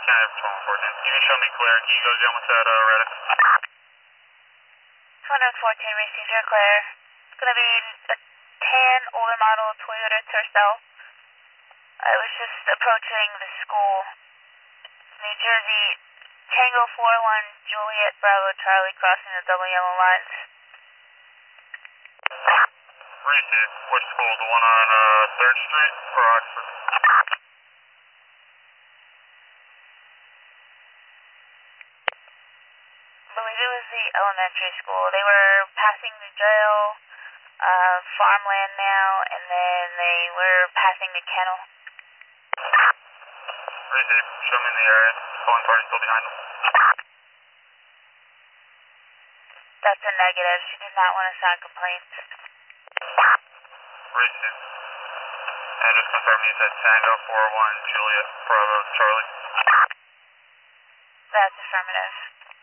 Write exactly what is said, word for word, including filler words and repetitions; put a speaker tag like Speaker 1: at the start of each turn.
Speaker 1: County Patrol fourteen. Can you show me clear? Can you go down with that, uh, Reddick?
Speaker 2: two fourteen, received your clear. It's going to be a tan, older model Toyota Tercel. I was just approaching the school. New Jersey, Tango four one, Juliet Bravo Charlie, crossing the double yellow lines.
Speaker 1: Receive. Which school? The one on uh, third Street or Oxford?
Speaker 2: I believe it was the elementary school. They were passing the jail, uh, farmland now, and then they were passing the kennel.
Speaker 1: Receive. Show me in the area. Calling party still behind them.
Speaker 2: That's a negative. She did not want to sign complaints.
Speaker 1: Receive. And just confirm you said Tango four one, Juliet Bravo Charlie.
Speaker 2: That's affirmative.